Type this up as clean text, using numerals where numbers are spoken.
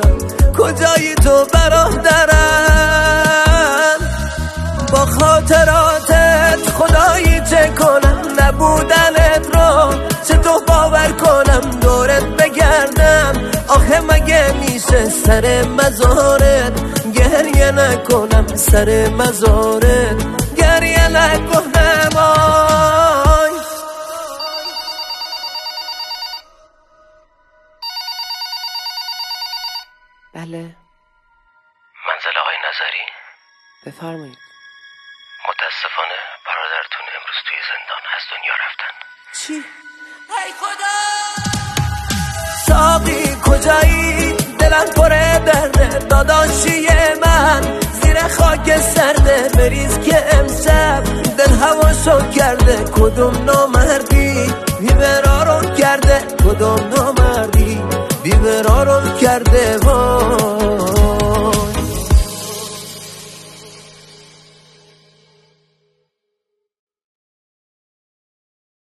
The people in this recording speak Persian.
کنم کجایی تو برادرم. با خاطراتت خدایی چه کنم نبودنت رو چطور باور کنم دورت بگردم. آخه مگه میشه سر مزارت گریه نکنم سر مزارت گریه نکنم. آی بله منزل آقای نظری؟ بفرمایید. متاسفانه برادرتون امروز توی زندان از دنیا رفتن. چی؟ ای خدا ساقی کجایی دلم پره درده داداشی من زیر خاک سرده بریز که امشب دل هواشو کرده کدوم نامردی بی‌قرارم کرده کدوم نامردی بی‌قرارم کرده. وای